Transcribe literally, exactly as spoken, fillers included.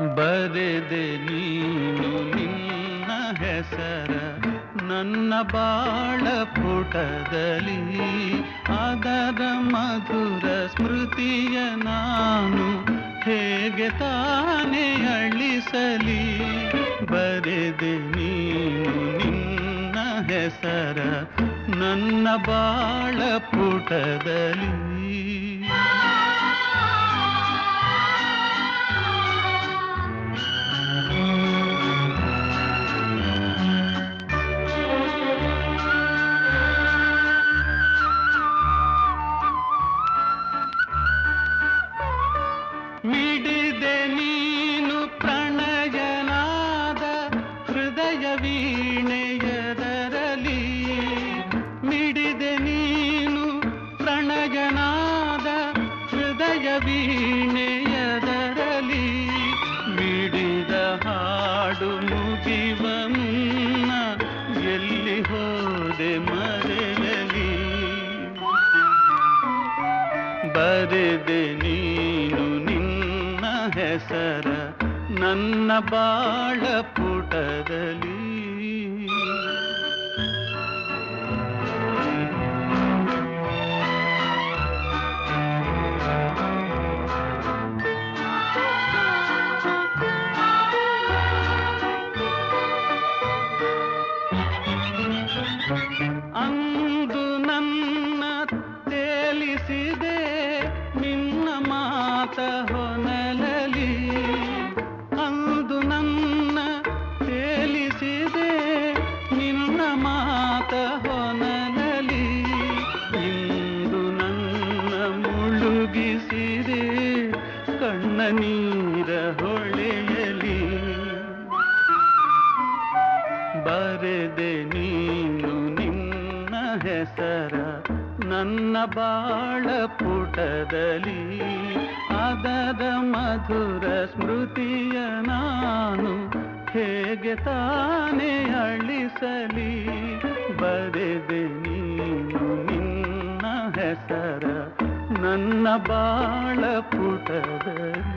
ಬರೆದೆ ನೀನು ನಿನ್ನ ಹೆಸರ ನನ್ನ ಬಾಳ ಪುಟದಲ್ಲಿ, ಅದರ ಮಧುರ ಸ್ಮೃತಿಯ ನಾನು ಹೇಗೆ ತಾನೇ ಅಳಿಸಲಿ. ಬರೆದೆ ನೀನು ನಿನ್ನ ಹೆಸರ ನನ್ನ ಬಾಳ ಪುಟದಲ್ಲಿ. ಮಿಡಿದೆ ನೀನು ಪ್ರಣಯನಾದ ಹೃದಯ ವೀಣೆಯದರಲಿ, ಮಿಡಿದೆ ನೀನು ಪ್ರಣಯನಾದ ಹೃದಯ ವೀಣೆಯದರಲಿ. ಮಿಡಿದ ಹಾಡು ಮುಗಿವ ಮುನ್ನ ಎಲ್ಲಿ ಹೋದೆ ಮರೆಯಲಿ. ಬರೆದೆ ನೀನು ನಿನ್ನ ಹೆಸರ ನನ್ನ ಬಾಳ ಪುಟದಲ್ಲಿ. ಅಂದು ನನ್ನ ತೇಲಿಸಿದೆ ನಿನ್ನ ಮಾತ ಹೊನಲಲಿ, ಅಂದು ನನ್ನ ತೇಲಿಸಿದೆ ನಿನ್ನ ಮಾತ ಹೊನಲಲಿ. ಇಂದು ನನ್ನ ಮುಳುಗಿಸಿದೆ ಕಣ್ಣ ನೀರ ಹೊಳೆಯಲಿ. ಬರೆದೆ ನೀನು ನಿನ್ನ ಹೆಸರ ನನ್ನ ಬಾಳ ಪುಟದಲ್ಲಿ, ಅದರ ಮಧುರ ಸ್ಮೃತಿಯ ನಾನು ಹೇಗೆ ತಾನೇ ಅಳಿಸಲಿ. ಬರೆದೆ ನೀನು ನಿನ್ನ ಹೆಸರ ನನ್ನ ಬಾಳ ಪುಟದಲ್ಲಿ.